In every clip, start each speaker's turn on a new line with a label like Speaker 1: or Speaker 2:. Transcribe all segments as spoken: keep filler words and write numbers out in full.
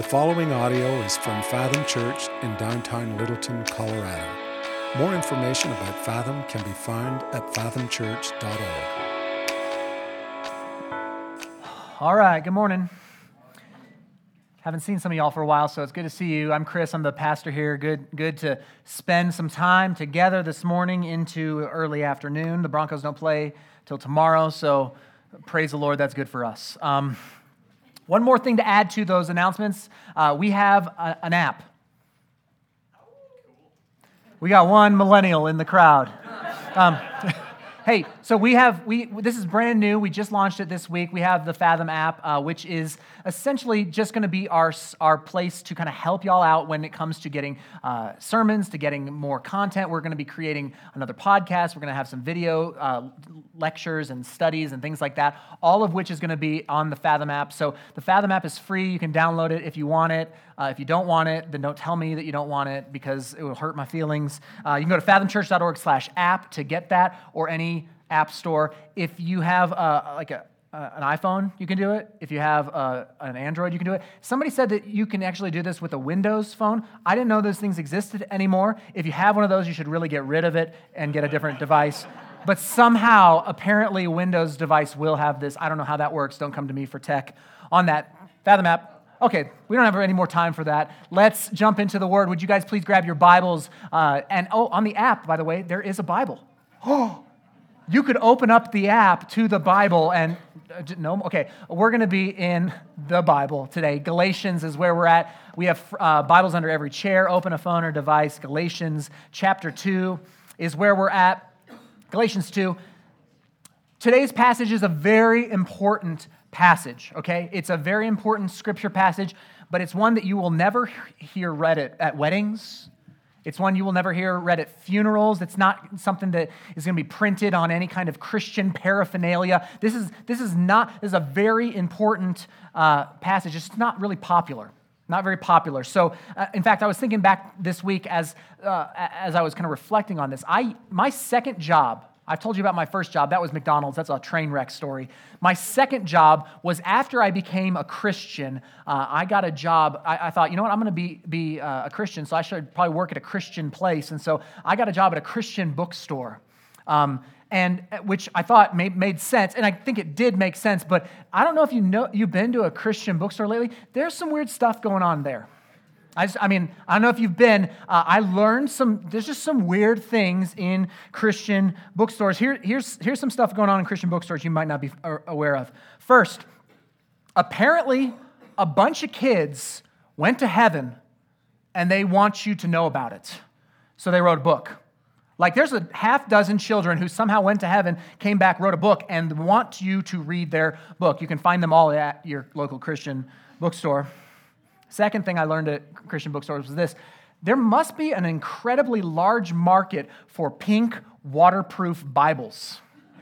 Speaker 1: following audio is from Fathom Church in downtown Littleton, Colorado. More information about Fathom can be found at fathom church dot org.
Speaker 2: All right, good morning. Haven't seen some of y'all for a while, so it's good to see you. I'm Chris, I'm the pastor here. Good good to spend some time together this morning into early afternoon. The Broncos don't play till tomorrow, so praise the Lord, that's good for us. Um, one more thing to add to those announcements, uh, we have a, an app. We got one millennial in the crowd. Um, Hey, so we have, we this is brand new. We just launched it this week. We have the Fathom app, uh, which is essentially just going to be our our place to kind of help y'all out when it comes to getting uh, sermons, to getting more content. We're going to be creating another podcast. We're going to have some video uh, lectures and studies and things like that, all of which is going to be on the Fathom app. So the Fathom app is free. You can download it if you want it. Uh, if you don't want it, then don't tell me that you don't want it because it will hurt my feelings. Uh, you can go to fathom church dot org slash app to get that, or any app store. If you have uh, like a, uh, an iPhone, you can do it. If you have uh, an Android, you can do it. Somebody said that you can actually do this with a Windows phone. I didn't know those things existed anymore. If you have one of those, you should really get rid of it and get a different device. But somehow, apparently, Windows device will have this. I don't know how that works. Don't come to me for tech on that. Fathom app. Okay, we don't have any more time for that. Let's jump into the Word. Would you guys please grab your Bibles? Uh, and oh, on the app, by the way, there is a Bible. Oh, you could open up the app to the Bible and, uh, no, okay, we're going to be in the Bible today. Galatians is where we're at. We have uh, Bibles under every chair. Open a phone or device. Galatians chapter two is where we're at. Galatians two. Today's passage is a very important passage, okay? It's a very important scripture passage, but it's one that you will never hear read at, at weddings. It's one you will never hear read at funerals. It's not something that is going to be printed on any kind of Christian paraphernalia. This is this is not this is a very important uh, passage. It's not really popular, not very popular. So, uh, in fact, I was thinking back this week as uh, as I was kind of reflecting on this. I my second job. I've told you about my first job. That was McDonald's. That's a train wreck story. My second job was after I became a Christian. Uh, I got a job. I, I thought, you know what, I'm going to be be uh, a Christian, so I should probably work at a Christian place. And so I got a job at a Christian bookstore, um, and which I thought made, made sense. And I think it did make sense. But I don't know if you know you've been to a Christian bookstore lately. There's some weird stuff going on there. I, just, I mean, I don't know if you've been, uh, I learned some, there's just some weird things in Christian bookstores. Here, here's, here's some stuff going on in Christian bookstores you might not be aware of. First, apparently a bunch of kids went to heaven and they want you to know about it. So they wrote a book. Like there's a half dozen children who somehow went to heaven, came back, wrote a book, and want you to read their book. You can find them all at your local Christian bookstore. Second thing I learned at Christian bookstores was this. There must be an incredibly large market for pink, waterproof Bibles.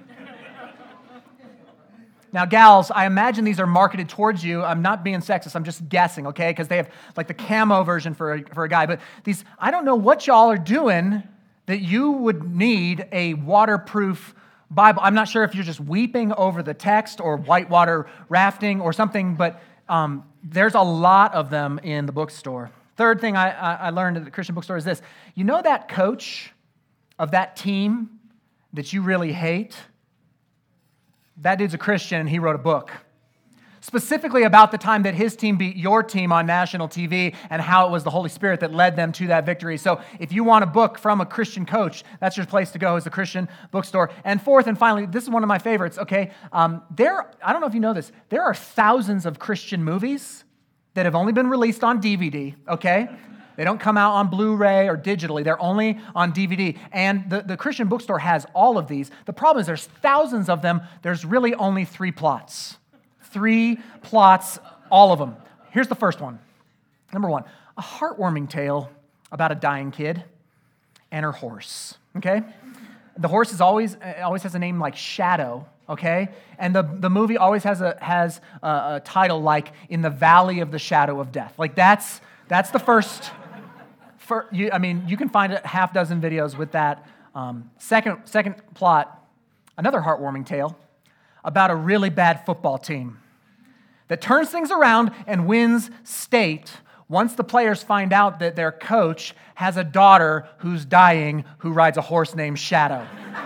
Speaker 2: Now, gals, I imagine these are marketed towards you. I'm not being sexist. I'm just guessing, okay? Because they have like the camo version for a, for a guy. But these, I don't know what y'all are doing that you would need a waterproof Bible. I'm not sure if you're just weeping over the text or whitewater rafting or something, but um, there's a lot of them in the bookstore. Third thing I, I learned at the Christian bookstore is this. You know that coach of that team that you really hate? That dude's a Christian and he wrote a book. Specifically about the time that his team beat your team on national T V and how it was the Holy Spirit that led them to that victory. So if you want a book from a Christian coach, that's your place to go, is the Christian bookstore. And fourth and finally, this is one of my favorites, okay? Um, there, I don't know if you know this, there are thousands of Christian movies that have only been released on D V D, okay? They don't come out on Blu-ray or digitally. They're only on D V D. And the, the Christian bookstore has all of these. The problem is there's thousands of them. There's really only three plots. Three plots, all of them. Here's the first one. Number one, a heartwarming tale about a dying kid and her horse, okay? The horse is always always has a name like Shadow, okay? And the, the movie always has a has a, a title like In the Valley of the Shadow of Death. Like that's that's the first, for, you, I mean, you can find a half dozen videos with that. Um, second, second plot, another heartwarming tale about a really bad football team that turns things around and wins state once the players find out that their coach has a daughter who's dying who rides a horse named Shadow.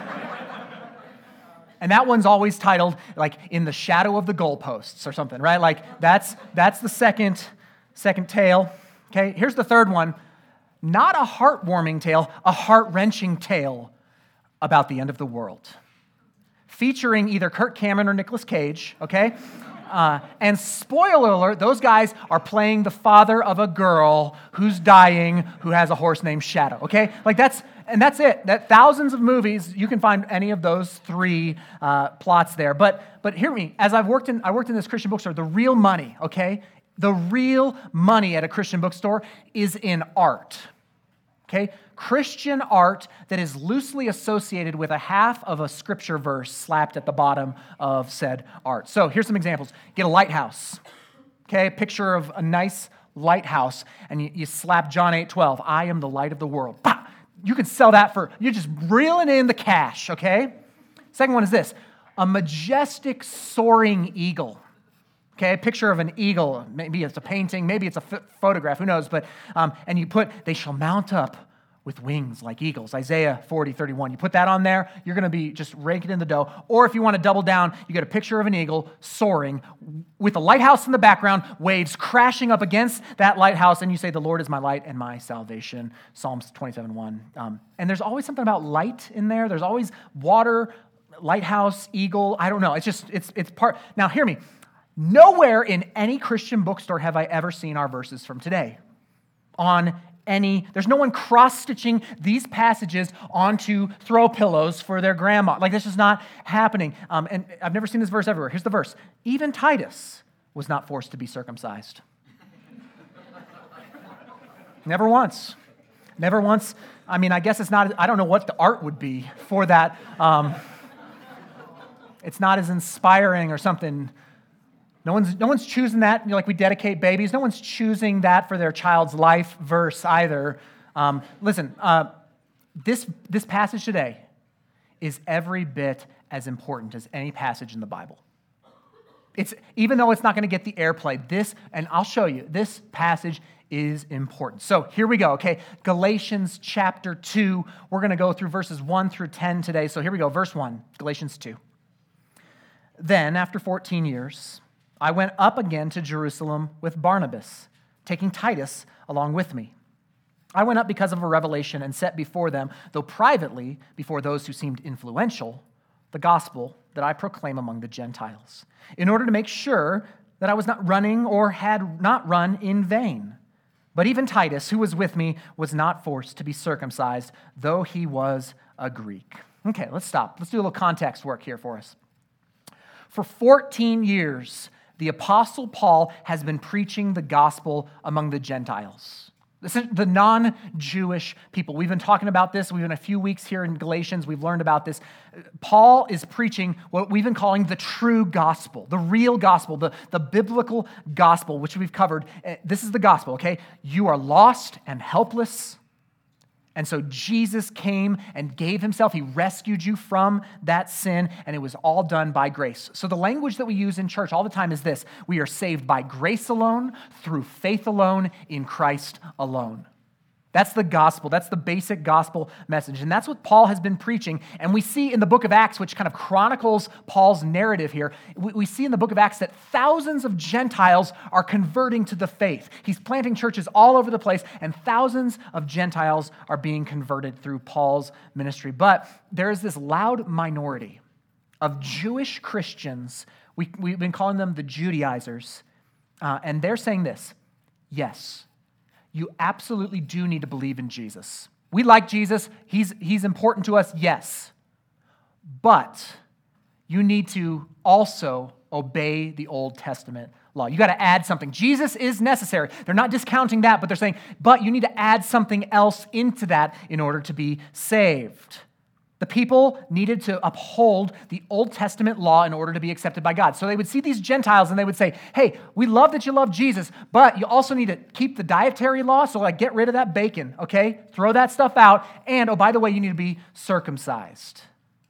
Speaker 2: And that one's always titled, like, In the Shadow of the Goalposts or something, right? Like, that's that's the second, second tale. Okay, here's the third one. Not a heartwarming tale, a heart-wrenching tale about the end of the world. Featuring either Kirk Cameron or Nicolas Cage, okay? Uh, and spoiler alert, those guys are playing the father of a girl who's dying, who has a horse named Shadow, okay? Like that's, and that's it. That thousands of movies, you can find any of those three uh, plots there. But but hear me, as I've worked in, I worked in this Christian bookstore, the real money, okay? The real money at a Christian bookstore is in art, okay? Christian art that is loosely associated with a half of a scripture verse slapped at the bottom of said art. So here's some examples. Get a lighthouse, okay? A picture of a nice lighthouse, and you, you slap John eight twelve, I am the light of the world. Bah! You can sell that for, you're just reeling in the cash, okay? Second one is this, a majestic soaring eagle. Okay, a picture of an eagle. Maybe it's a painting, maybe it's a f- photograph, who knows? But um, and you put, they shall mount up with wings like eagles. Isaiah forty, thirty-one. You put that on there, you're going to be just raking in the dough. Or if you want to double down, you get a picture of an eagle soaring with a lighthouse in the background, waves crashing up against that lighthouse, and you say, the Lord is my light and my salvation. Psalms twenty-seven, one. Um, and there's always something about light in there. There's always water, lighthouse, eagle. I don't know. It's just, it's it's part. Now, hear me. Nowhere in any Christian bookstore have I ever seen our verses from today on any, there's no one cross-stitching these passages onto throw pillows for their grandma. Like, this is not happening. Um, and I've never seen this verse everywhere. Here's the verse. Even Titus was not forced to be circumcised. Never once. Never once. I mean, I guess it's not, I don't know what the art would be for that. Um, it's not as inspiring or something. No one's, no one's choosing that, you know, like we dedicate babies. No one's choosing that for their child's life verse either. Um, listen, uh, this, this passage today is every bit as important as any passage in the Bible. It's, even though it's not going to get the airplay, this, and I'll show you, this passage is important. So here we go, okay? Galatians chapter two. We're going to go through verses one through ten today. So here we go, verse one, Galatians two. Then, after fourteen years, I went up again to Jerusalem with Barnabas, taking Titus along with me. I went up because of a revelation and set before them, though privately, before those who seemed influential, the gospel that I proclaim among the Gentiles, in order to make sure that I was not running or had not run in vain. But even Titus, who was with me, was not forced to be circumcised, though he was a Greek. Okay, let's stop. Let's do a little context work here for us. For fourteen years, the Apostle Paul has been preaching the gospel among the Gentiles, the non-Jewish people. We've been talking about this. We've been a few weeks here in Galatians. We've learned about this. Paul is preaching what we've been calling the true gospel, the real gospel, the, the biblical gospel, which we've covered. This is the gospel, okay? You are lost and helpless. And so Jesus came and gave himself. He rescued you from that sin, and it was all done by grace. So the language that we use in church all the time is this. We are saved by grace alone, through faith alone, in Christ alone. That's the gospel. That's the basic gospel message. And that's what Paul has been preaching. And we see in the book of Acts, which kind of chronicles Paul's narrative here, we, we see in the book of Acts that thousands of Gentiles are converting to the faith. He's planting churches all over the place, and thousands of Gentiles are being converted through Paul's ministry. But there is this loud minority of Jewish Christians. We, we've been calling them the Judaizers. Uh, and they're saying this, yes, you absolutely do need to believe in Jesus. We like Jesus. He's, he's important to us, yes. But you need to also obey the Old Testament law. You got to add something. Jesus is necessary. They're not discounting that, but they're saying, but you need to add something else into that in order to be saved. The people needed to uphold the Old Testament law in order to be accepted by God. So they would see these Gentiles and they would say, hey, we love that you love Jesus, but you also need to keep the dietary law, so like get rid of that bacon, okay? Throw that stuff out, and oh, by the way, you need to be circumcised.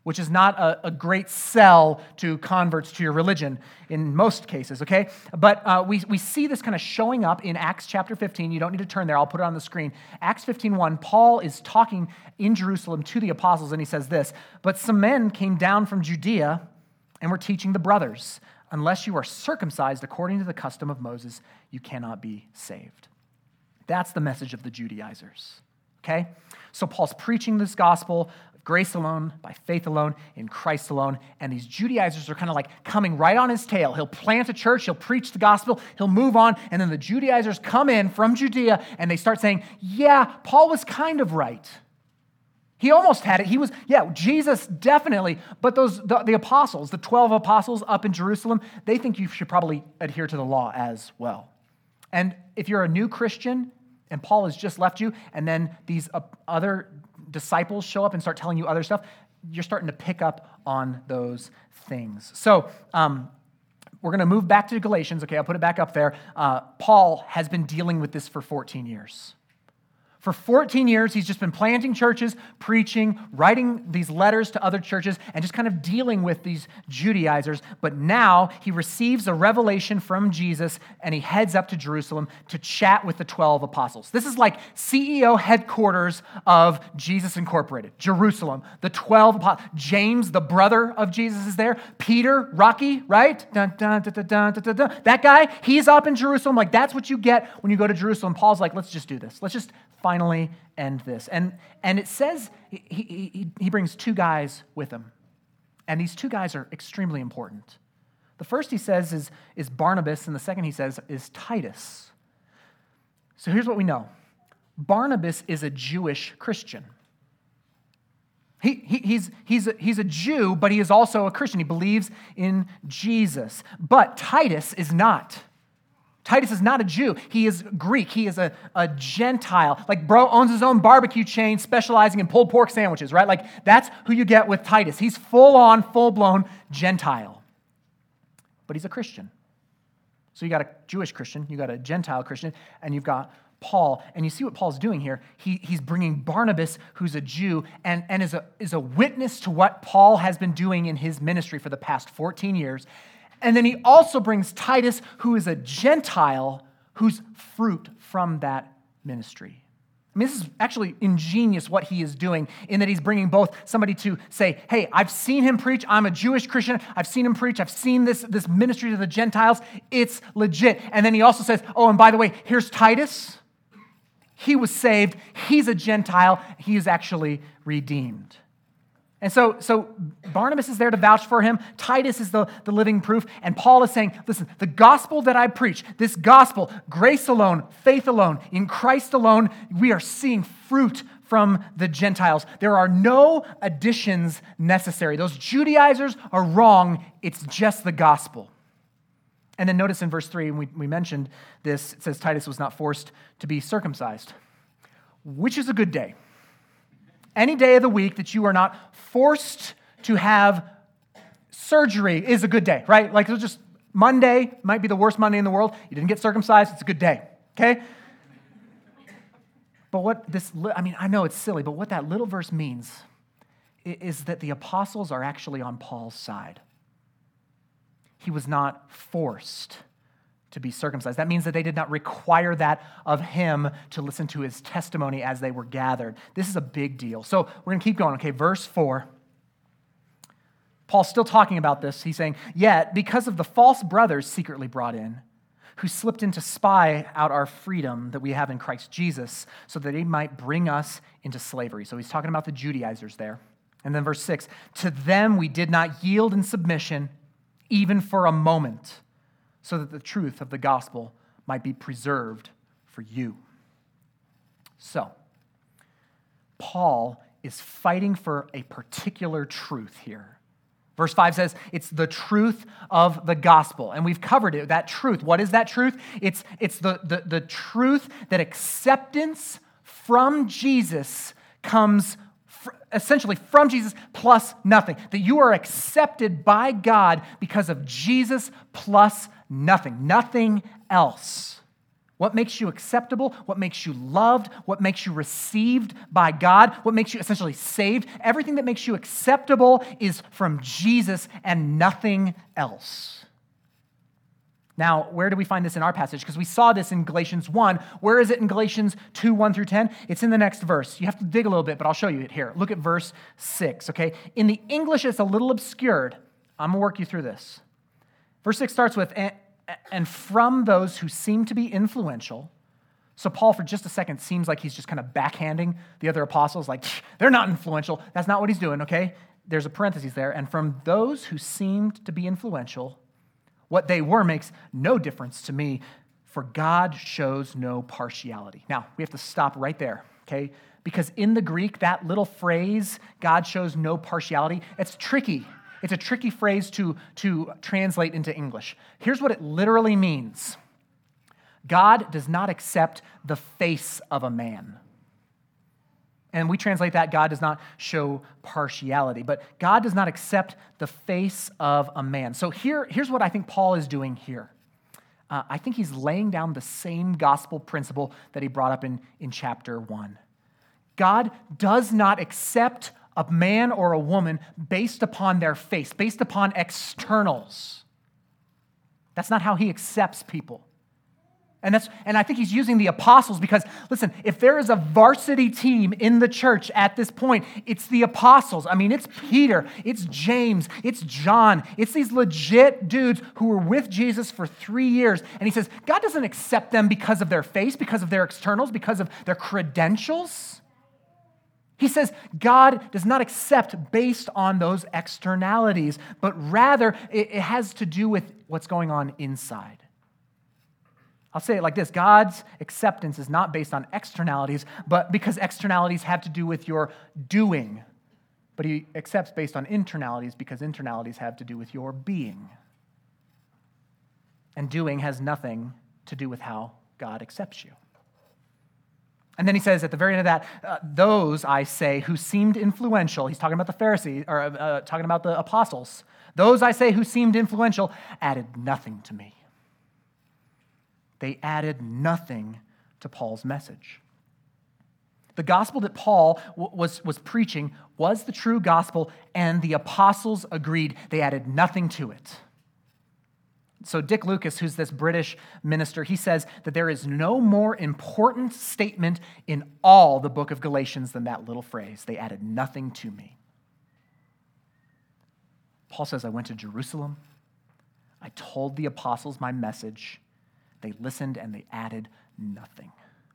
Speaker 2: which is not a, a great sell to converts to your religion in most cases, okay? But uh, we, we see this kind of showing up in Acts chapter fifteen. You don't need to turn there. I'll put it on the screen. Acts fifteen one, Paul is talking in Jerusalem to the apostles, and he says this, "But some men came down from Judea and were teaching the brothers, unless you are circumcised according to the custom of Moses, you cannot be saved." That's the message of the Judaizers, okay? So Paul's preaching this gospel, grace alone, by faith alone, in Christ alone, and these Judaizers are kind of like coming right on his tail. He'll plant a church, he'll preach the gospel, he'll move on, and then the Judaizers come in from Judea, and they start saying, yeah, Paul was kind of right. He almost had it. He was, yeah, Jesus definitely, but those the, the apostles, the twelve apostles up in Jerusalem, they think you should probably adhere to the law as well. And if you're a new Christian, and Paul has just left you, and then these uh, other disciples show up and start telling you other stuff, you're starting to pick up on those things. So um, we're going to move back to Galatians. Okay, I'll put it back up there. Uh, Paul has been dealing with this for fourteen years. For fourteen years, he's just been planting churches, preaching, writing these letters to other churches, and just kind of dealing with these Judaizers. But now he receives a revelation from Jesus, and he heads up to Jerusalem to chat with the twelve apostles. This is like C E O headquarters of Jesus Incorporated, Jerusalem. The twelve apostles. James, the brother of Jesus, is there. Peter, Rocky, right? Dun, dun, dun, dun, dun, dun, dun. That guy, he's up in Jerusalem. Like, that's what you get when you go to Jerusalem. Paul's like, let's just do this. Let's just finally end this. And, and it says he, he, he brings two guys with him. And these two guys are extremely important. The first he says is, is Barnabas, and the second he says is Titus. So here's what we know. Barnabas is a Jewish Christian. He, he, he's, he's, a, he's a Jew, but he is also a Christian. He believes in Jesus. But Titus is not. Titus is not a Jew. He is Greek. He is a, a Gentile. Like, bro owns his own barbecue chain specializing in pulled pork sandwiches, right? Like, that's who you get with Titus. He's full-on, full-blown Gentile. But he's a Christian. So you got a Jewish Christian, you got a Gentile Christian, and you've got Paul. And you see what Paul's doing here. He, he's bringing Barnabas, who's a Jew, and, and is, a, is a witness to what Paul has been doing in his ministry for the past fourteen years. And then he also brings Titus, who is a Gentile, who's fruit from that ministry. I mean, this is actually ingenious what he is doing in that he's bringing both somebody to say, hey, I've seen him preach. I'm a Jewish Christian. I've seen him preach. I've seen this, this ministry to the Gentiles. It's legit. And then he also says, oh, and by the way, here's Titus. He was saved. He's a Gentile. He is actually redeemed. And so, so Barnabas is there to vouch for him. Titus is the, the living proof. And Paul is saying, listen, the gospel that I preach, this gospel, grace alone, faith alone, in Christ alone, we are seeing fruit from the Gentiles. There are no additions necessary. Those Judaizers are wrong. It's just the gospel. And then notice in verse three, we, we mentioned this, it says Titus was not forced to be circumcised, which is a good day. Any day of the week that you are not forced to have surgery is a good day, right? Like, it's just Monday might be the worst Monday in the world. You didn't get circumcised, it's a good day, okay? But what this, I mean, I know it's silly, but what that little verse means is that the apostles are actually on Paul's side. He was not forced to be circumcised. That means that they did not require that of him to listen to his testimony as they were gathered. This is a big deal. So we're going to keep going. Okay, verse four. Paul's still talking about this. He's saying, yet because of the false brothers secretly brought in, who slipped in to spy out our freedom that we have in Christ Jesus, so that they might bring us into slavery. So he's talking about the Judaizers there. And then verse six, to them we did not yield in submission, even for a moment, so that the truth of the gospel might be preserved for you. So, Paul is fighting for a particular truth here. Verse five says, it's the truth of the gospel. And we've covered it, that truth. What is that truth? It's, it's the, the, the truth that acceptance from Jesus comes essentially from Jesus plus nothing. That you are accepted by God because of Jesus plus nothing. Nothing else. What makes you acceptable, what makes you loved, what makes you received by God, what makes you essentially saved, everything that makes you acceptable is from Jesus and nothing else. Now, where do we find this in our passage? Because we saw this in Galatians one. Where is it in Galatians two, one through ten? It's in the next verse. You have to dig a little bit, but I'll show you it here. Look at verse six, okay? In the English, it's a little obscured. I'm going to work you through this. Verse six starts with, and from those who seem to be influential. So Paul, for just a second, seems like he's just kind of backhanding the other apostles, like, they're not influential. That's not what he's doing, okay? There's a parenthesis there. And from those who seemed to be influential, what they were makes no difference to me, for God shows no partiality. Now, we have to stop right there, okay? Because in the Greek, that little phrase, God shows no partiality, it's tricky. It's a tricky phrase to, to translate into English. Here's what it literally means. God does not accept the face of a man. And we translate that, God does not show partiality. But God does not accept the face of a man. So here, here's what I think Paul is doing here. Uh, I think he's laying down the same gospel principle that he brought up in, in chapter one. God does not accept a man or a woman based upon their face, based upon externals. That's not how he accepts people. And that's and I think he's using the apostles because, listen, if there is a varsity team in the church at this point, it's the apostles. I mean, it's Peter, it's James, it's John. It's these legit dudes who were with Jesus for three years. And he says, God doesn't accept them because of their face, because of their externals, because of their credentials. He says God does not accept based on those externalities, but rather it has to do with what's going on inside. I'll say it like this. God's acceptance is not based on externalities, but because externalities have to do with your doing. But he accepts based on internalities because internalities have to do with your being. And doing has nothing to do with how God accepts you. And then he says at the very end of that, uh, those, I say, who seemed influential, he's talking about the Pharisees, or uh, talking about the apostles, those, I say, who seemed influential, added nothing to me. They added nothing to Paul's message. The gospel that Paul w- was, was preaching was the true gospel, and the apostles agreed. They added nothing to it. So Dick Lucas, who's this British minister, he says that there is no more important statement in all the book of Galatians than that little phrase. They added nothing to me. Paul says, I went to Jerusalem. I told the apostles my message. They listened and they added nothing.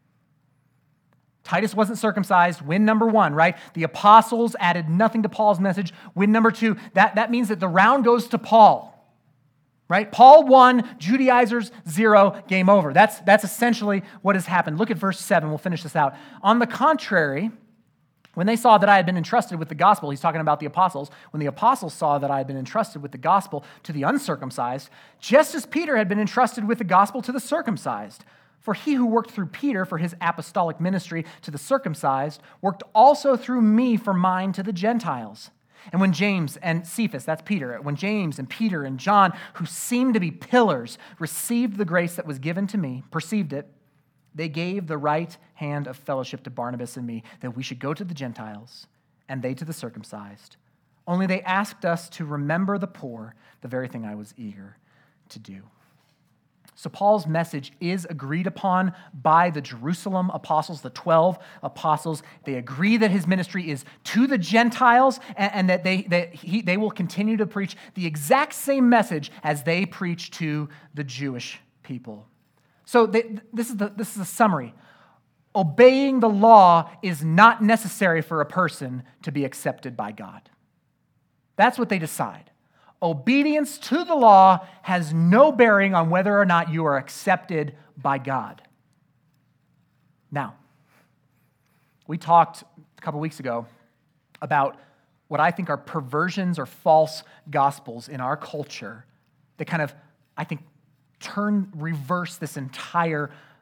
Speaker 2: Titus wasn't circumcised, win number one, right? The apostles added nothing to Paul's message, win number two. That, that means that the round goes to Paul. Right? Paul won, Judaizers zero, game over. That's, that's essentially what has happened. Look at verse seven. We'll finish this out. On the contrary, when they saw that I had been entrusted with the gospel, he's talking about the apostles, when the apostles saw that I had been entrusted with the gospel to the uncircumcised, just as Peter had been entrusted with the gospel to the circumcised. For he who worked through Peter for his apostolic ministry to the circumcised worked also through me for mine to the Gentiles. And when James and Cephas, that's Peter, when James and Peter and John, who seemed to be pillars, received the grace that was given to me, perceived it, they gave the right hand of fellowship to Barnabas and me, that we should go to the Gentiles, and they to the circumcised. Only they asked us to remember the poor, the very thing I was eager to do. So Paul's message is agreed upon by the Jerusalem apostles, the twelve apostles. They agree that his ministry is to the Gentiles and, and that, they, that he, they will continue to preach the exact same message as they preach to the Jewish people. So they, this is the, this is a summary. Obeying the law is not necessary for a person to be accepted by God. That's what they decide. Obedience to the law has no bearing on whether or not you are accepted by God. Now, we talked a couple weeks ago about what I think are perversions or false gospels in our culture that kind of, I think, turn, reverse this entire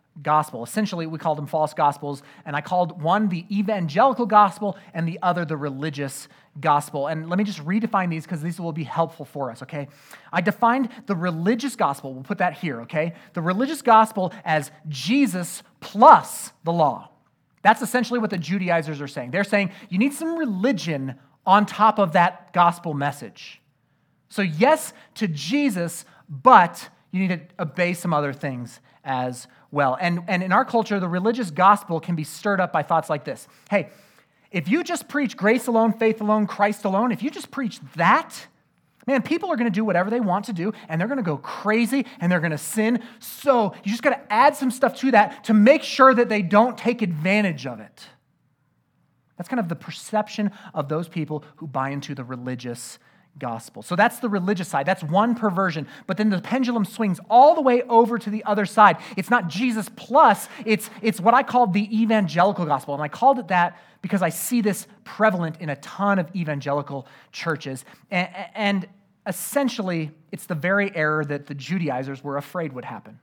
Speaker 2: gospel. Essentially, we called them false gospels, and I called one the evangelical gospel and the other the religious gospel. And let me just redefine these because these will be helpful for us, okay? I defined the religious gospel, we'll put that here, okay? The religious gospel as Jesus plus the law. That's essentially what the Judaizers are saying. They're saying you need some religion on top of that gospel message. So yes to Jesus, but you need to obey some other things as well. And, and in our culture, the religious gospel can be stirred up by thoughts like this. Hey, if you just preach grace alone, faith alone, Christ alone, if you just preach that, man, people are going to do whatever they want to do, and they're going to go crazy, and they're going to sin. So you just got to add some stuff to that to make sure that they don't take advantage of it. That's kind of the perception of those people who buy into the religious gospel. So that's the religious side. That's one perversion. But then the pendulum swings all the way over to the other side. It's not Jesus plus, it's, it's what I called the evangelical gospel. And I called it that because I see this prevalent in a ton of evangelical churches. And, and essentially, it's the very error that the Judaizers were afraid would happen.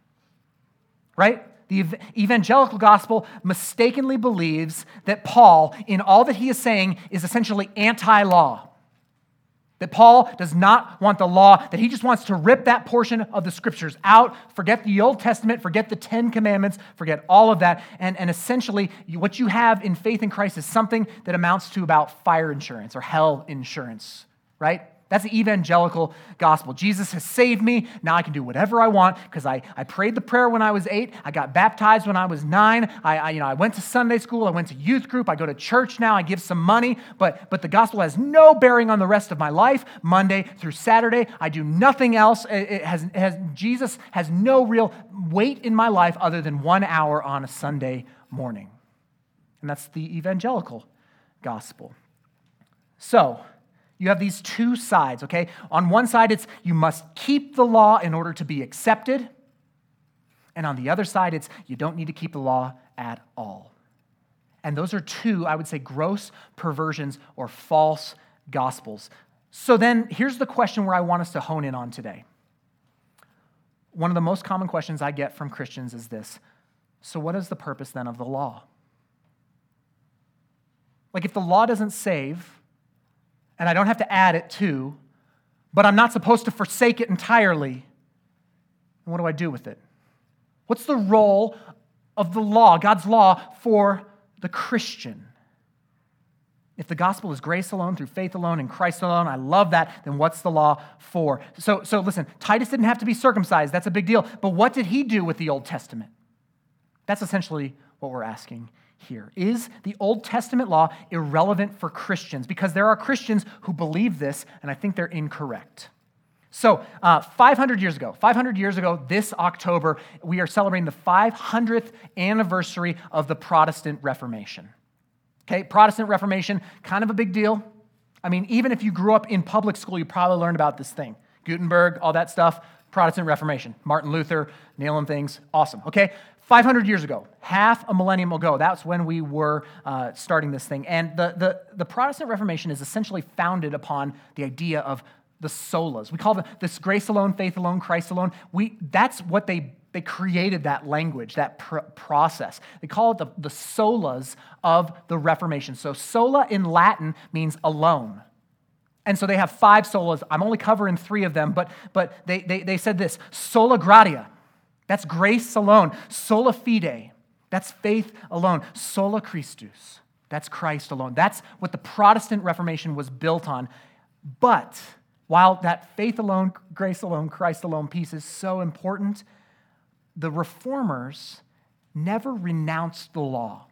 Speaker 2: Right? The evangelical gospel mistakenly believes that Paul, in all that he is saying, is essentially anti-law. That Paul does not want the law, that he just wants to rip that portion of the scriptures out, forget the Old Testament, forget the Ten Commandments, forget all of that, and, and essentially what you have in faith in Christ is something that amounts to about fire insurance or hell insurance, right? That's the evangelical gospel. Jesus has saved me. Now I can do whatever I want because I, I prayed the prayer when I was eight. I got baptized when I was nine. I, I, you know, I went to Sunday school. I went to youth group. I go to church now. I give some money. But, but the gospel has no bearing on the rest of my life. Monday through Saturday, I do nothing else. It, it has, it has, Jesus has no real weight in my life other than one hour on a Sunday morning. And that's the evangelical gospel. So, you have these two sides, okay? On one side, it's you must keep the law in order to be accepted. And on the other side, it's you don't need to keep the law at all. And those are two, I would say, gross perversions or false gospels. So then, here's the question where I want us to hone in on today. One of the most common questions I get from Christians is this. So what is the purpose then of the law? Like if the law doesn't save, and I don't have to add it to, but I'm not supposed to forsake it entirely, and what do I do with it? What's the role of the law, God's law, for the Christian? If the gospel is grace alone, through faith alone, in Christ alone, I love that, then what's the law for? So, so listen, Titus didn't have to be circumcised. That's a big deal. But what did he do with the Old Testament? That's essentially what we're asking here. Is the Old Testament law irrelevant for Christians? Because there are Christians who believe this, and I think they're incorrect. So, uh, five hundred years ago, five hundred years ago, this October, we are celebrating the five hundredth anniversary of the Protestant Reformation. Okay, Protestant Reformation, kind of a big deal. I mean, even if you grew up in public school, you probably learned about this thing. Gutenberg, all that stuff, Protestant Reformation. Martin Luther, nailing things, awesome, okay? five hundred years ago, half a millennium ago, that's when we were uh, starting this thing. And the, the, the Protestant Reformation is essentially founded upon the idea of the solas. We call it this grace alone, faith alone, Christ alone. We, that's what they, they created that language, that pr- process. They call it the, the solas of the Reformation. So sola in Latin means alone. And so they have five solas. I'm only covering three of them, but, but they, they, they said this, sola gratia. That's grace alone. Sola fide. That's faith alone. Sola Christus. That's Christ alone. That's what the Protestant Reformation was built on. But while that faith alone, grace alone, Christ alone piece is so important, the Reformers never renounced the law.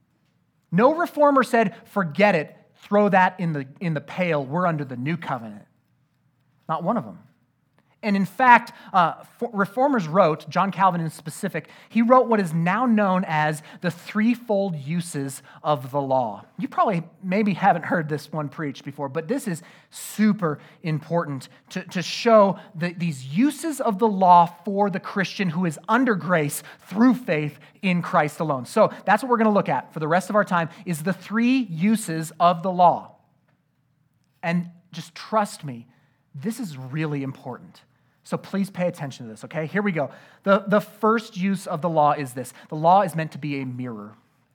Speaker 2: No Reformer said, forget it, throw that in the, in the pail, we're under the new covenant. Not one of them. And in fact, uh, Reformers wrote, John Calvin in specific, he wrote what is now known as the threefold uses of the law. You probably maybe haven't heard this one preached before, but this is super important to, to show the, these uses of the law for the Christian who is under grace through faith in Christ alone. So that's what we're going to look at for the rest of our time, is the three uses of the law. And just trust me, this is really important. So please pay attention to this, okay? Here we go. The, the first use of the law is this. The law is meant to be a mirror.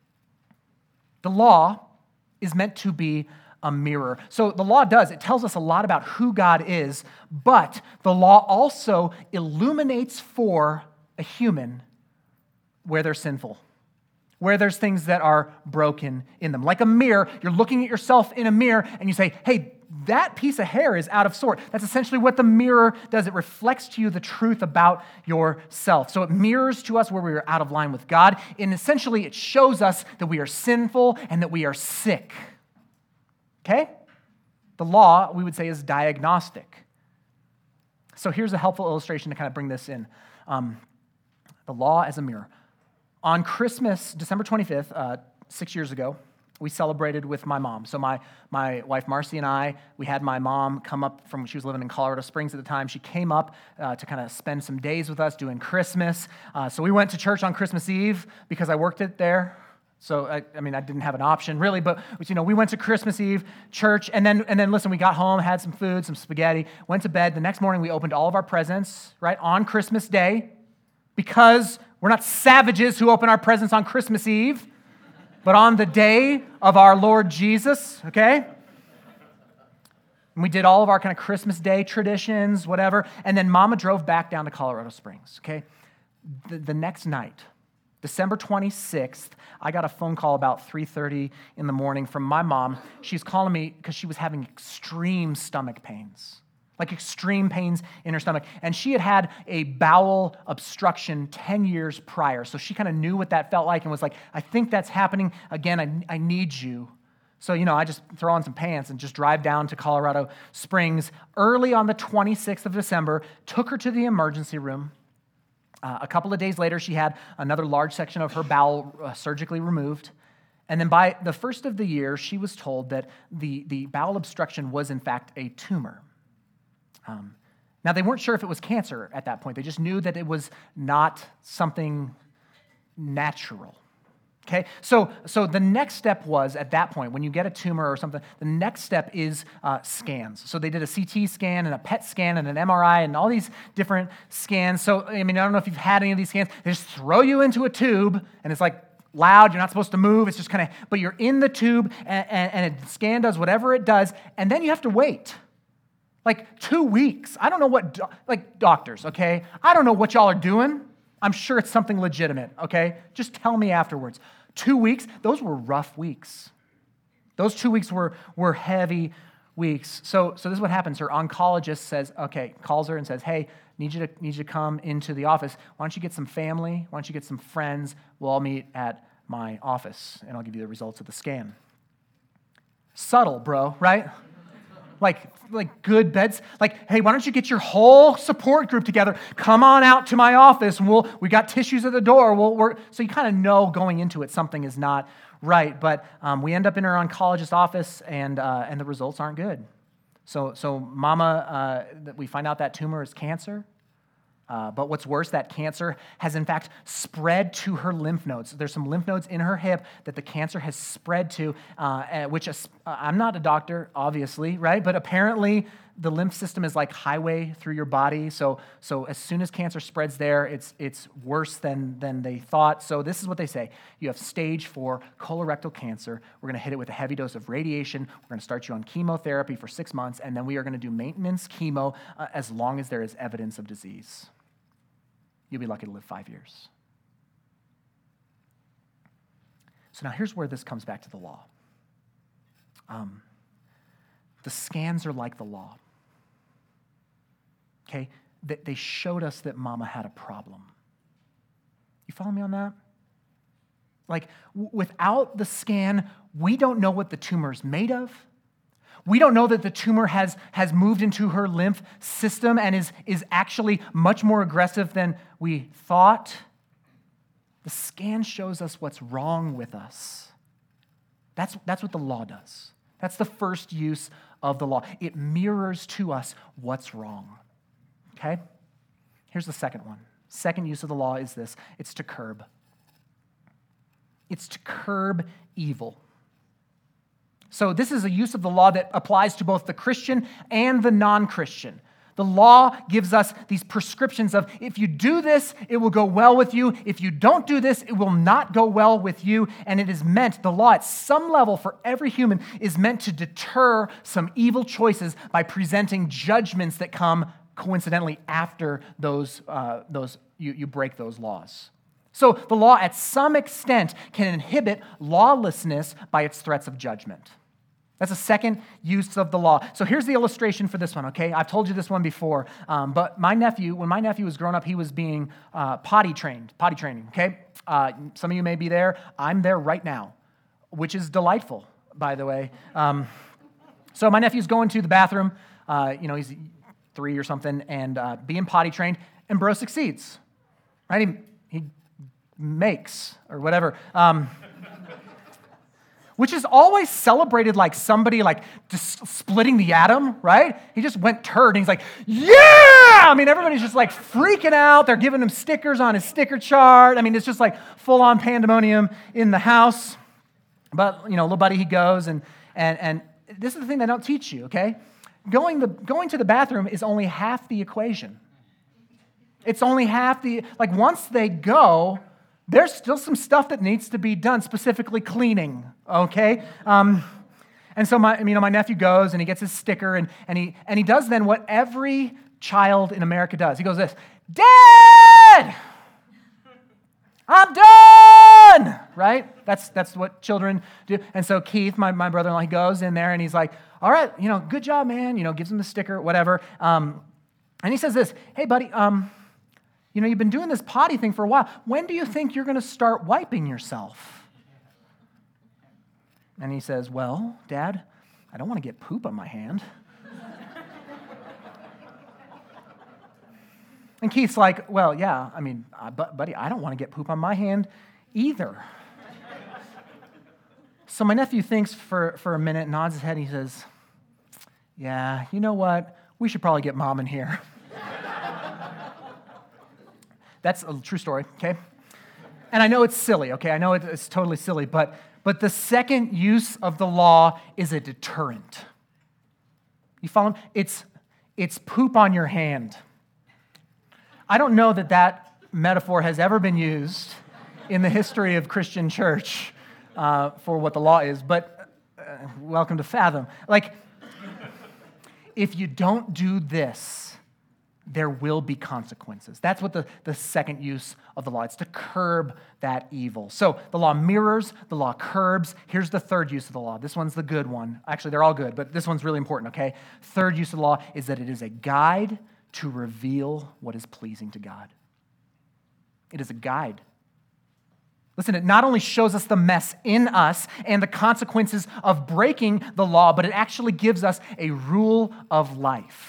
Speaker 2: The law is meant to be a mirror. So the law does, it tells us a lot about who God is, but the law also illuminates for a human where they're sinful, where there's things that are broken in them. Like a mirror, you're looking at yourself in a mirror and you say, hey, that piece of hair is out of sort. That's essentially what the mirror does. It reflects to you the truth about yourself. So it mirrors to us where we are out of line with God, and essentially it shows us that we are sinful and that we are sick. Okay? The law, we would say, is diagnostic. So here's a helpful illustration to kind of bring this in. Um, the law as a mirror. On Christmas, December twenty-fifth, uh, six years ago, we celebrated with my mom. So my, my wife, Marcy, and I, we had my mom come up from, she was living in Colorado Springs at the time. She came up uh, to kind of spend some days with us doing Christmas. Uh, so we went to church on Christmas Eve because I worked it there. So, I, I mean, I didn't have an option really, but, you know, we went to Christmas Eve church, and then, and then listen, we got home, had some food, some spaghetti, went to bed. The next morning, we opened all of our presents, right, on Christmas Day, because we're not savages who open our presents on Christmas Eve, but on the day of our Lord Jesus, okay? And we did all of our kind of Christmas Day traditions, whatever, and then Mama drove back down to Colorado Springs, okay? The, the next night, December twenty-sixth, I got a phone call about three thirty in the morning from my mom. She's calling me because she was having extreme stomach pains, like extreme pains in her stomach. And she had had a bowel obstruction ten years prior. So she kind of knew what that felt like and was like, I think that's happening again. I, I need you. So, you know, I just throw on some pants and just drive down to Colorado Springs early on the twenty-sixth of December, took her to the emergency room. Uh, a couple of days later, she had another large section of her bowel uh, surgically removed. And then by the first of the year, she was told that the, the bowel obstruction was, in fact, a tumor. Um, now, they weren't sure if it was cancer at that point. They just knew that it was not something natural. Okay, so so the next step was, at that point, when you get a tumor or something, the next step is uh, scans. So they did a C T scan and a P E T scan and an M R I and all these different scans. So, I mean, I don't know if you've had any of these scans. They just throw you into a tube, and it's like loud. You're not supposed to move. It's just kind of, but you're in the tube, and, and, and a scan does whatever it does, and then you have to wait. Like two weeks. I don't know what, do- like doctors, okay? I don't know what y'all are doing. I'm sure it's something legitimate, okay? Just tell me afterwards. Two weeks, those were rough weeks. Those two weeks were, were heavy weeks. So, so this is what happens. Her oncologist says, okay, calls her and says, hey, need you to need you to come into the office. Why don't you get some family? Why don't you get some friends? We'll all meet at my office, and I'll give you the results of the scan. Subtle, bro, right? Like, like good beds. Like, hey, why don't you get your whole support group together? Come on out to my office, and we'll we got tissues at the door. We'll work. So you kind of know going into it something is not right. But um, we end up in her oncologist office, and uh, and the results aren't good. So so Mama, uh, we find out that tumor is cancer. Uh, but what's worse, that cancer has in fact spread to her lymph nodes. There's some lymph nodes in her hip that the cancer has spread to, uh, which is, uh, I'm not a doctor, obviously, right? But apparently the lymph system is like highway through your body. So, so as soon as cancer spreads there, it's it's worse than, than they thought. So this is what they say. You have stage four colorectal cancer. We're going to hit it with a heavy dose of radiation. We're going to start you on chemotherapy for six months, and then we are going to do maintenance chemo uh, as long as there is evidence of disease. You'll be lucky to live five years. So now here's where this comes back to the law. Um, the scans are like the law. Okay? They, they showed us that Mama had a problem. You follow me on that? Like, w- without the scan, we don't know what the tumor is made of. We don't know that the tumor has, has moved into her lymph system and is, is actually much more aggressive than we thought. The scan shows us what's wrong with us. That's, that's what the law does. That's the first use of the law. It mirrors to us what's wrong. Okay? Here's the second one. Second use of the law is this. It's to curb. It's to curb evil. So this is a use of the law that applies to both the Christian and the non-Christian. The law gives us these prescriptions of if you do this, it will go well with you. If you don't do this, it will not go well with you. And it is meant, the law at some level for every human is meant to deter some evil choices by presenting judgments that come coincidentally after those, uh, those you, you break those laws. So the law at some extent can inhibit lawlessness by its threats of judgment. That's a second use of the law. So here's the illustration for this one, okay? I've told you this one before, um, but my nephew, when my nephew was growing up, he was being uh, potty trained, potty training, okay? Uh, some of you may be there. I'm there right now, which is delightful, by the way. Um, so my nephew's going to the bathroom. Uh, you know, he's three or something, and uh, being potty trained, and bro succeeds, right? He, he makes, or whatever. Um Which is always celebrated like somebody like just splitting the atom, right? He just went turd, and he's like, yeah! I mean, everybody's just like freaking out. They're giving him stickers on his sticker chart. I mean, it's just like full-on pandemonium in the house. But, you know, little buddy, he goes, and and and this is the thing they don't teach you, okay? Going the going to the bathroom is only half the equation. It's only half the, like once they go, there's still some stuff that needs to be done, specifically cleaning, okay? Um, and so my, you know, my nephew goes and he gets his sticker and, and, he, and he does then what every child in America does. He goes this, Dad, I'm done, right? That's, that's what children do. And so Keith, my, my brother-in-law, he goes in there and he's like, all right, you know, good job, man. You know, gives him the sticker, whatever. Um, and he says this, hey, buddy, um, you know, you've been doing this potty thing for a while. When do you think you're going to start wiping yourself? And he says, well, Dad, I don't want to get poop on my hand. And Keith's like, well, yeah, I mean, uh, but, buddy, I don't want to get poop on my hand either. So my nephew thinks for, for a minute, nods his head, and he says, yeah, you know what? We should probably get Mom in here. That's a true story, okay? And I know it's silly, okay? I know it's totally silly, but, but the second use of the law is a deterrent. You follow me? It's, it's poop on your hand. I don't know that that metaphor has ever been used in the history of Christian church uh, for what the law is, but uh, welcome to Fathom. Like, if you don't do this, there will be consequences. That's what the, the second use of the law. It's to curb that evil. So the law mirrors, the law curbs. Here's the third use of the law. This one's the good one. Actually, they're all good, but this one's really important, okay? Third use of the law is that it is a guide to reveal what is pleasing to God. It is a guide. Listen, it not only shows us the mess in us and the consequences of breaking the law, but it actually gives us a rule of life.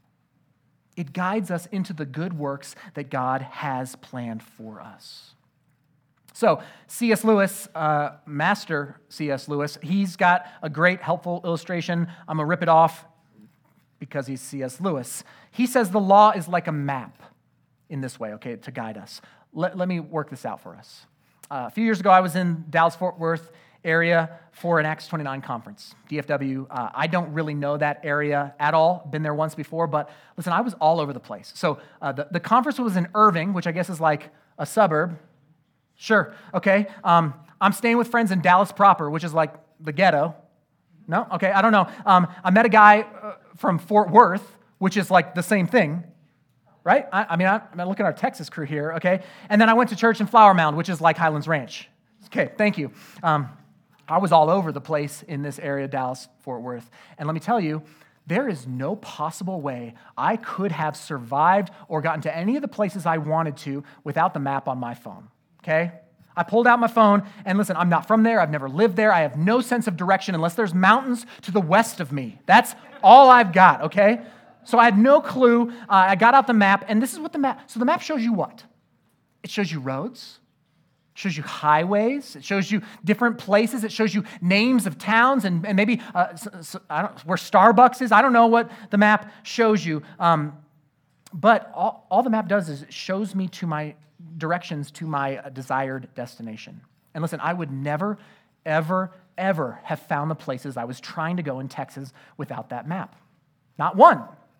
Speaker 2: It guides us into the good works that God has planned for us. So C S Lewis, uh, Master C S Lewis, he's got a great, helpful illustration. I'm going to rip it off because he's C S Lewis. He says the law is like a map in this way, okay, to guide us. Let, let me work this out for us. Uh, a few years ago, I was in Dallas-Fort Worth area for an Acts twenty-nine conference, D F W. Uh, I don't really know that area at all, been there once before, but listen, I was all over the place. So uh, the, the conference was in Irving, which I guess is like a suburb. Sure, okay. Um, I'm staying with friends in Dallas proper, which is like the ghetto. No? Okay, I don't know. Um, I met a guy uh, from Fort Worth, which is like the same thing, right? I, I mean, I, I mean, look at our Texas crew here, okay? And then I went to church in Flower Mound, which is like Highlands Ranch. Okay, thank you. Um, I was all over the place in this area, Dallas, Fort Worth. And let me tell you, there is no possible way I could have survived or gotten to any of the places I wanted to without the map on my phone, okay? I pulled out my phone, and listen, I'm not from there. I've never lived there. I have no sense of direction unless there's mountains to the west of me. That's all I've got, okay? So I had no clue. Uh, I got out the map, and this is what the map, so the map shows you what? It shows you roads. It shows you highways. It shows you different places. It shows you names of towns and, and maybe uh, so, so, I don't, where Starbucks is. I don't know what the map shows you. Um, but all, all the map does is it shows me to my directions to my desired destination. And listen, I would never, ever, ever have found the places I was trying to go in Texas without that map. Not one.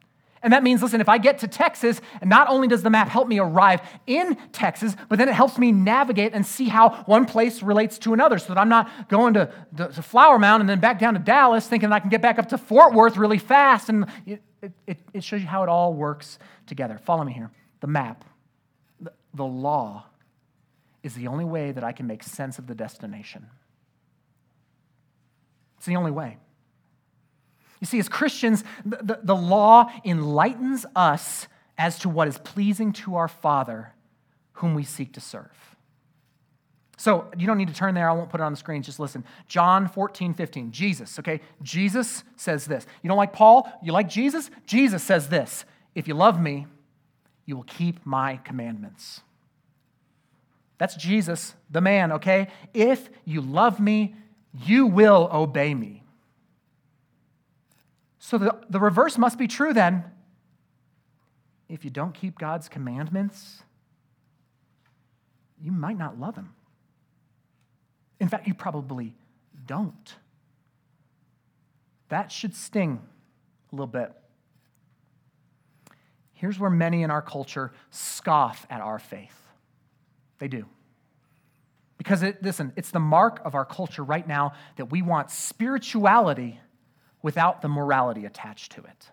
Speaker 2: And that means, listen, if I get to Texas, and not only does the map help me arrive in Texas, but then it helps me navigate and see how one place relates to another so that I'm not going to, to Flower Mound and then back down to Dallas thinking I can get back up to Fort Worth really fast. And it, it, it shows you how it all works together. Follow me here. The map, the, the law is the only way that I can make sense of the destination. It's the only way. You see, as Christians, the, the, the law enlightens us as to what is pleasing to our Father, whom we seek to serve. So you don't need to turn there. I won't put it on the screen. Just listen. John fourteen, fifteen. Jesus, okay? Jesus says this. You don't like Paul? You like Jesus? Jesus says this. If you love me, you will keep my commandments. That's Jesus, the man, okay? If you love me, you will obey me. So the, the reverse must be true then. If you don't keep God's commandments, you might not love him. In fact, you probably don't. That should sting a little bit. Here's where many in our culture scoff at our faith. They do. Because, it, listen, it's the mark of our culture right now that we want spirituality without the morality attached to it.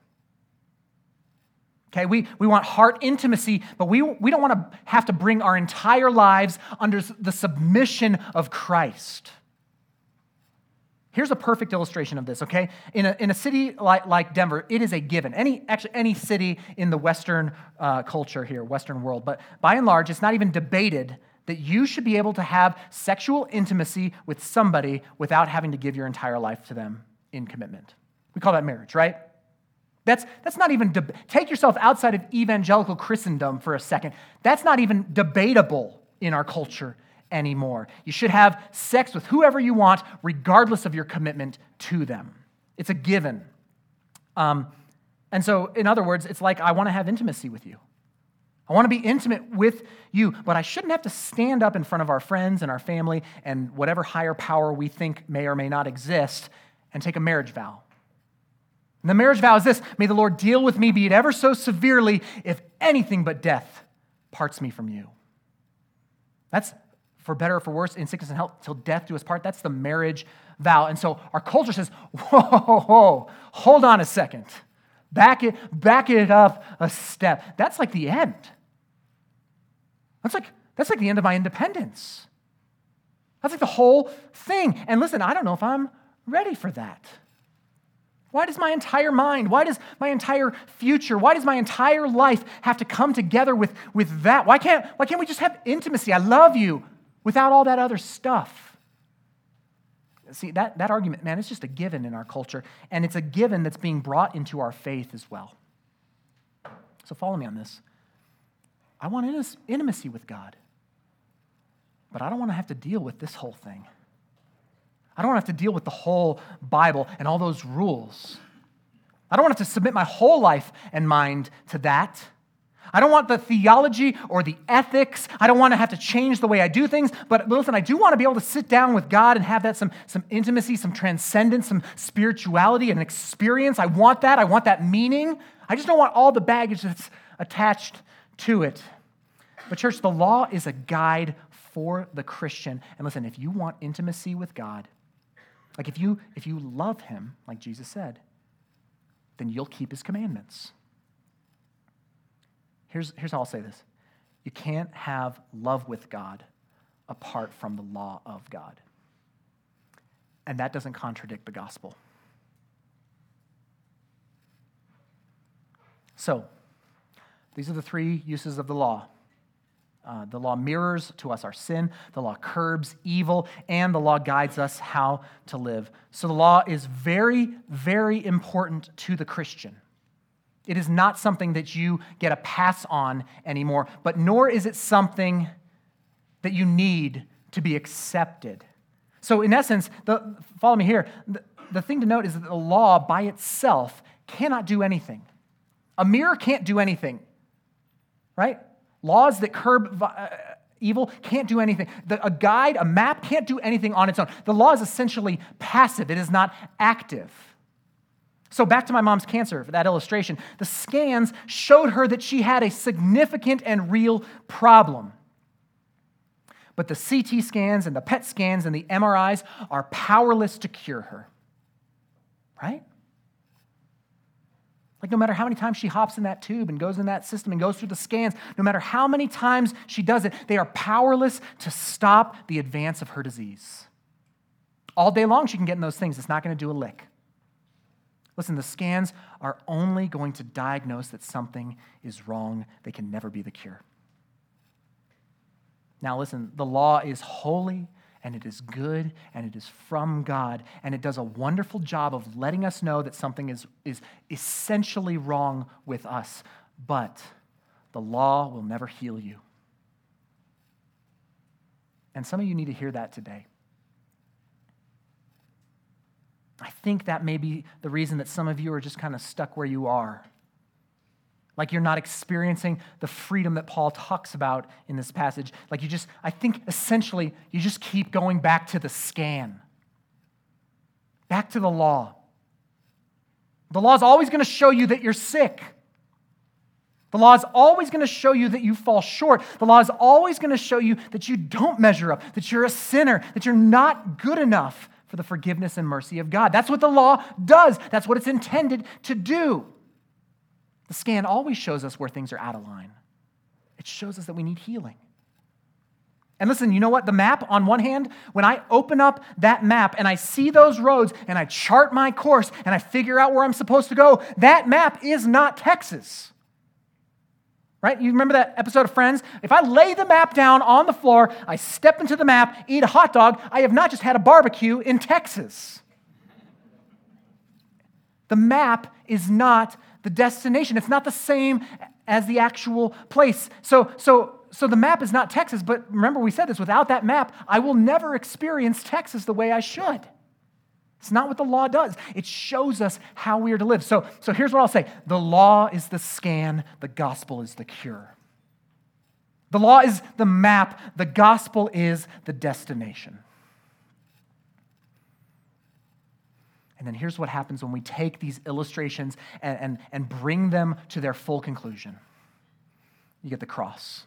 Speaker 2: Okay, we, we want heart intimacy, but we, we don't want to have to bring our entire lives under the submission of Christ. Here's a perfect illustration of this, okay? In a, in a city like, like Denver, it is a given. Any, actually, any city in the Western uh, culture here, Western world, but by and large, it's not even debated that you should be able to have sexual intimacy with somebody without having to give your entire life to them in commitment. We call that marriage, right? That's, that's not even, deb- take yourself outside of evangelical Christendom for a second. That's not even debatable in our culture anymore. You should have sex with whoever you want, regardless of your commitment to them. It's a given. Um, and so, in other words, it's like, I want to have intimacy with you. I want to be intimate with you, but I shouldn't have to stand up in front of our friends and our family and whatever higher power we think may or may not exist and take a marriage vow. And the marriage vow is this: may the Lord deal with me, be it ever so severely, if anything but death parts me from you. That's for better or for worse, in sickness and health, till death do us part. That's the marriage vow. And so our culture says, whoa, whoa, whoa, hold on a second. Back it, back it up a step. That's like the end. That's like, that's like the end of my independence. That's like the whole thing. And listen, I don't know if I'm ready for that. Why does my entire mind, why does my entire future, why does my entire life have to come together with, with that? Why can't, why can't we just have intimacy? I love you without all that other stuff. See, that, that argument, man, it's just a given in our culture, and it's a given that's being brought into our faith as well. So follow me on this. I want intimacy with God, but I don't want to have to deal with this whole thing. I don't want to have to deal with the whole Bible and all those rules. I don't want to have to submit my whole life and mind to that. I don't want the theology or the ethics. I don't want to have to change the way I do things. But listen, I do want to be able to sit down with God and have that some, some intimacy, some transcendence, some spirituality and experience. I want that. I want that meaning. I just don't want all the baggage that's attached to it. But church, the law is a guide for the Christian. And listen, if you want intimacy with God, like if you if you love him, like Jesus said, then you'll keep his commandments. Here's, here's how I'll say this. You can't have love with God apart from the law of God. And that doesn't contradict the gospel. So, these are the three uses of the law. Uh, the law mirrors to us our sin, the law curbs evil, and the law guides us how to live. So the law is very, very important to the Christian. It is not something that you get a pass on anymore, but nor is it something that you need to be accepted. So in essence, the, follow me here, the, the thing to note is that the law by itself cannot do anything. A mirror can't do anything, right? Laws that curb uh, evil can't do anything. The, a guide, a map can't do anything on its own. The law is essentially passive. It is not active. So back to my mom's cancer, for that illustration. The scans showed her that she had a significant and real problem. But the C T scans and the P E T scans and the M R Is are powerless to cure her. Right? Like no matter how many times she hops in that tube and goes in that system and goes through the scans, no matter how many times she does it, they are powerless to stop the advance of her disease. All day long she can get in those things. It's not going to do a lick. Listen, the scans are only going to diagnose that something is wrong. They can never be the cure. Now listen, the law is holy and it is good and it is from God, and it does a wonderful job of letting us know that something is, is essentially wrong with us. But the law will never heal you. And some of you need to hear that today. I think that may be the reason that some of you are just kind of stuck where you are. Like you're not experiencing the freedom that Paul talks about in this passage. Like you just, I think essentially you just keep going back to the scan. Back to the law. The law is always going to show you that you're sick. The law is always going to show you that you fall short. The law is always going to show you that you don't measure up, that you're a sinner, that you're not good enough for the forgiveness and mercy of God. That's what the law does. That's what it's intended to do. The scan always shows us where things are out of line. It shows us that we need healing. And listen, you know what? The map, on one hand, when I open up that map and I see those roads and I chart my course and I figure out where I'm supposed to go, that map is not Texas. Right? You remember that episode of Friends? If I lay the map down on the floor, I step into the map, eat a hot dog, I have not just had a barbecue in Texas. The map is not the destination. It's not the same as the actual place. So, so, so the map is not Texas, but remember we said this, without that map, I will never experience Texas the way I should. It's not what the law does. It shows us how we are to live. So, so here's what I'll say. The law is the scan. The gospel is the cure. The law is the map. The gospel is the destination. And then here's what happens when we take these illustrations and, and, and bring them to their full conclusion. You get the cross.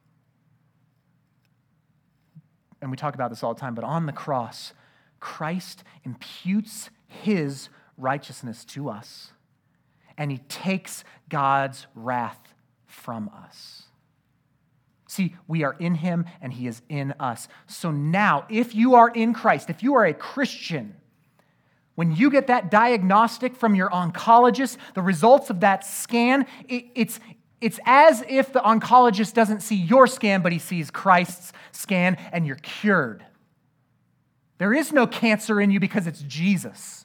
Speaker 2: And we talk about this all the time, but on the cross, Christ imputes his righteousness to us, and he takes God's wrath from us. See, we are in him, and he is in us. So now, if you are in Christ, if you are a Christian, when you get that diagnostic from your oncologist, the results of that scan, it, it's, it's as if the oncologist doesn't see your scan, but he sees Christ's scan, and you're cured. There is no cancer in you because it's Jesus.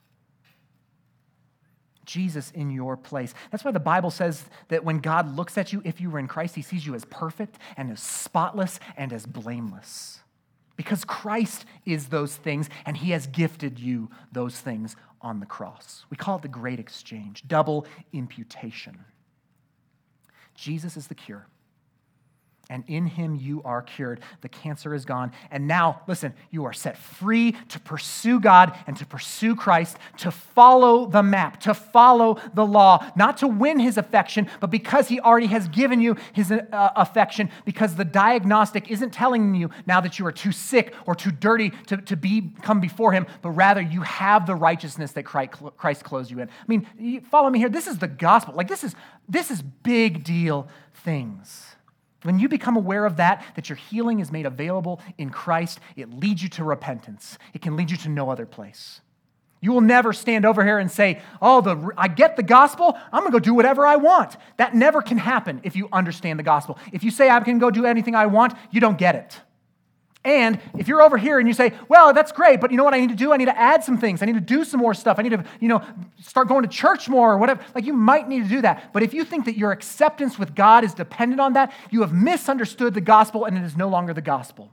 Speaker 2: Jesus in your place. That's why the Bible says that when God looks at you, if you were in Christ, he sees you as perfect and as spotless and as blameless. Because Christ is those things, and he has gifted you those things on the cross. We call it the great exchange, double imputation. Jesus is the cure. And in him you are cured. The cancer is gone. And now, listen, you are set free to pursue God and to pursue Christ, to follow the map, to follow the law, not to win his affection, but because he already has given you his uh, affection, because the diagnostic isn't telling you now that you are too sick or too dirty to, to be come before him, but rather you have the righteousness that Christ clothes you in. I mean, you follow me here. This is the gospel. Like this is, this is big deal things. When you become aware of that, that your healing is made available in Christ, it leads you to repentance. It can lead you to no other place. You will never stand over here and say, oh, the, I get the gospel, I'm going to go do whatever I want. That never can happen if you understand the gospel. If you say I can go do anything I want, you don't get it. And if you're over here and you say, well, that's great, but you know what I need to do? I need to add some things. I need to do some more stuff. I need to, you know, start going to church more or whatever. Like you might need to do that. But if you think that your acceptance with God is dependent on that, you have misunderstood the gospel and it is no longer the gospel.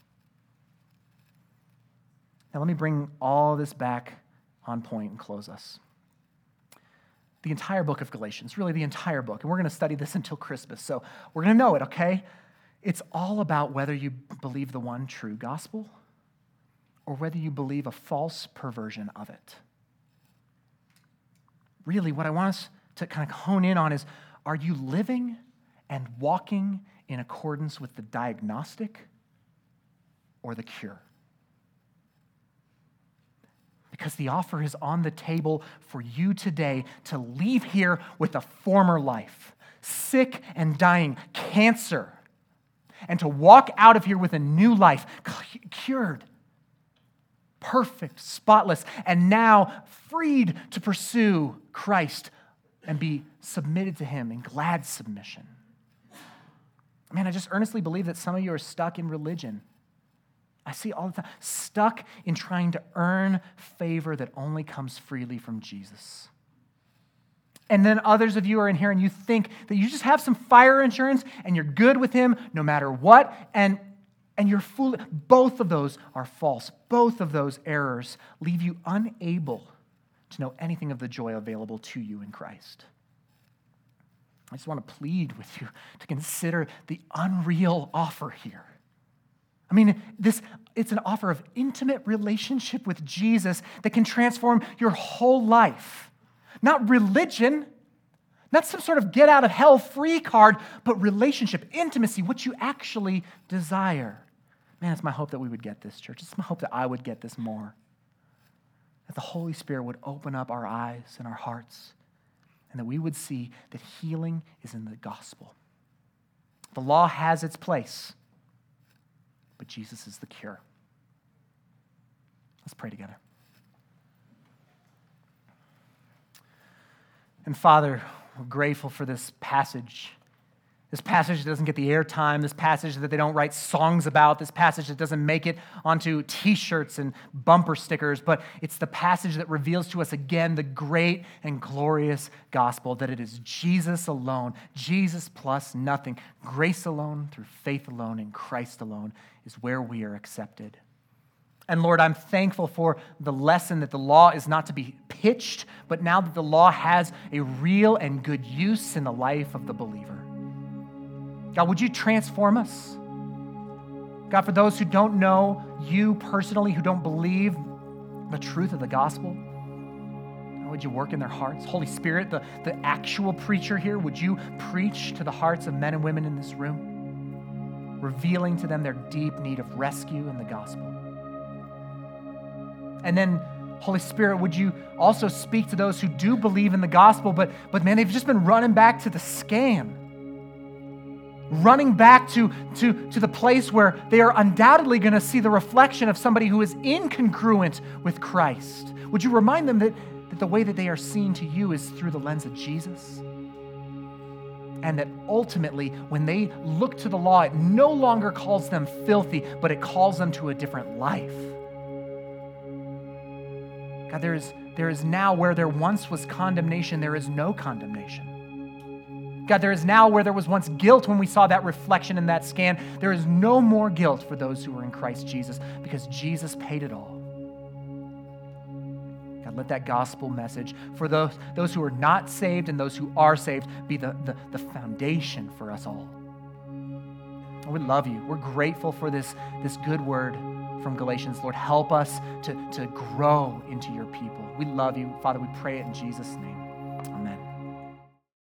Speaker 2: Now let me bring all this back on point and close us. The entire book of Galatians, really the entire book, and we're going to study this until Christmas, so we're going to know it, okay? It's all about whether you believe the one true gospel or whether you believe a false perversion of it. really what I want us to kind of hone in on is, are you living and walking in accordance with the diagnostic or the cure? Because the offer is on the table for you today to leave here with a former life, sick and dying, cancer, and to walk out of here with a new life, cured, perfect, spotless, and now freed to pursue Christ and be submitted to him in glad submission. Man, I just earnestly believe that some of you are stuck in religion. I see all the time, stuck in trying to earn favor that only comes freely from Jesus. And then others of you are in here and you think that you just have some fire insurance and you're good with him no matter what, and, and you're foolish. Both of those are false. Both of those errors leave you unable to know anything of the joy available to you in Christ. I just want to plead with you to consider the unreal offer here. I mean, this it's an offer of intimate relationship with Jesus that can transform your whole life. Not religion, not some sort of get out of hell free card, but relationship, intimacy, what you actually desire. Man, it's my hope that we would get this, church. It's my hope that I would get this more. That the Holy Spirit would open up our eyes and our hearts, and that we would see that healing is in the gospel. The law has its place, but Jesus is the cure. Let's pray together. And Father, we're grateful for this passage. This passage that doesn't get the airtime, this passage that they don't write songs about, this passage that doesn't make it onto t-shirts and bumper stickers, but it's the passage that reveals to us again the great and glorious gospel, that it is Jesus alone, Jesus plus nothing, grace alone, through faith alone, in Christ alone is where we are accepted. And Lord, I'm thankful for the lesson that the law is not to be pitched, but now that the law has a real and good use in the life of the believer. God, would you transform us? God, for those who don't know you personally, who don't believe the truth of the gospel, would you work in their hearts? Holy Spirit, the, the actual preacher here, would you preach to the hearts of men and women in this room, revealing to them their deep need of rescue in the gospel? And then, Holy Spirit, would you also speak to those who do believe in the gospel, but, but man, they've just been running back to the scam, running back to, to, to the place where they are undoubtedly going to see the reflection of somebody who is incongruent with Christ. Would you remind them that, that the way that they are seen to you is through the lens of Jesus? And that ultimately, when they look to the law, it no longer calls them filthy, but it calls them to a different life. God, there is, there is now where there once was condemnation, there is no condemnation. God, there is now where there was once guilt when we saw that reflection in that scan. There is no more guilt for those who are in Christ Jesus because Jesus paid it all. God, let that gospel message for those, those who are not saved and those who are saved be the, the, the foundation for us all. We love you. We're grateful for this, this good word from Galatians. Lord, help us to, to grow into your people. We love you. Father, we pray it in Jesus' name.